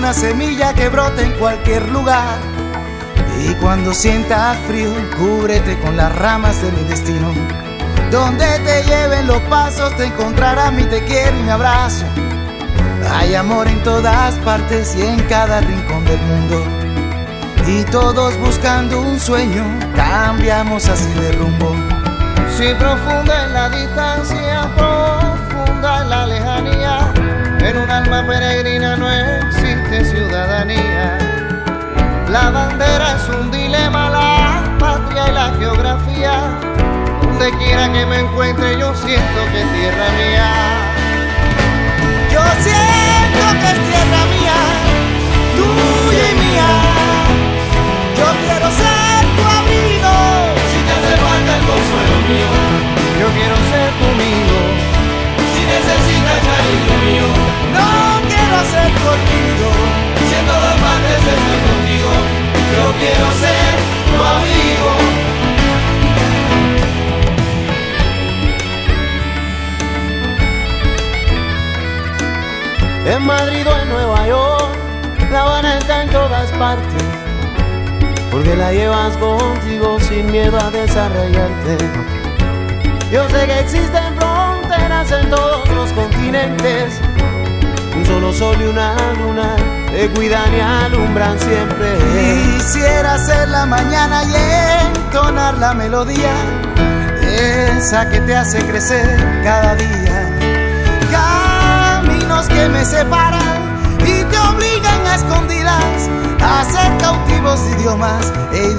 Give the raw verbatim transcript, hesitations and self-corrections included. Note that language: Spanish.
una semilla que brota en cualquier lugar. Y cuando sientas frío, cúbrete con las ramas de mi destino. Donde te lleven los pasos, te encontrarás mi te quiero y mi abrazo. Hay amor en todas partes y en cada rincón del mundo. Y todos buscando un sueño, cambiamos así de rumbo. Si profunda es la distancia, profunda es la lejanía, en un alma peregrina no existe ciudadanía. La bandera es un dilema, la patria y la geografía. Donde quiera que me encuentre yo siento que es tierra mía. Yo siento que es tierra mía, tuya y mía. Yo quiero ser tu amigo, si te hace falta el consuelo mío. Yo quiero ser tu amigo, si necesitas cariño mío. No quiero ser tu olvido, si en todas partes estoy contigo. Yo quiero ser tu amigo. En Madrid o en Nueva York, La Habana está en todas partes, porque la llevas contigo sin miedo a desarrollarte. Yo sé que existen fronteras en todos los continentes, un solo sol y una luna te cuidan y alumbran siempre. Quisiera ser la mañana y entonar la melodía, esa que te hace crecer cada día. Caminos que me separan y te obligan a escondidas a ser cautivos de idiomas e